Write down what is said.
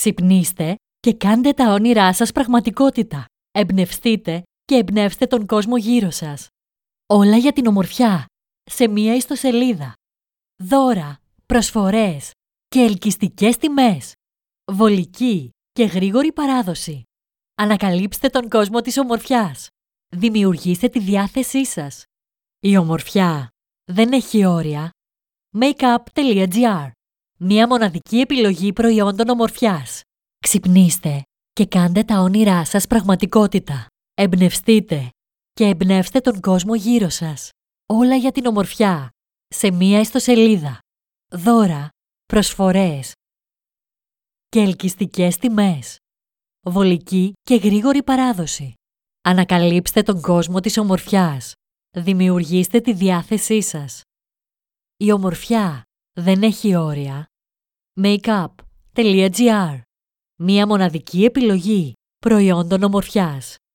Ξυπνήστε και κάντε τα όνειρά σας πραγματικότητα. Εμπνευστείτε και εμπνεύστε τον κόσμο γύρω σας. Όλα για την ομορφιά. Σε μία ιστοσελίδα. Δώρα, προσφορές και ελκυστικές τιμές. Βολική και γρήγορη παράδοση. Ανακαλύψτε τον κόσμο της ομορφιάς. Δημιουργήστε τη διάθεσή σας. Η ομορφιά δεν έχει όρια. Makeup.gr. Μία μοναδική επιλογή προϊόντων ομορφιάς. Ξυπνήστε και κάντε τα όνειρά σας πραγματικότητα. Εμπνευστείτε και εμπνεύστε τον κόσμο γύρω σας. Όλα για την ομορφιά. Σε μία ιστοσελίδα. Δώρα, προσφορές και ελκυστικές τιμές. Βολική και γρήγορη παράδοση. Ανακαλύψτε τον κόσμο της ομορφιάς. Δημιουργήστε τη διάθεσή σας. Η ομορφιά δεν έχει όρια. Makeup.gr. Μία μοναδική επιλογή προϊόντων ομορφιάς.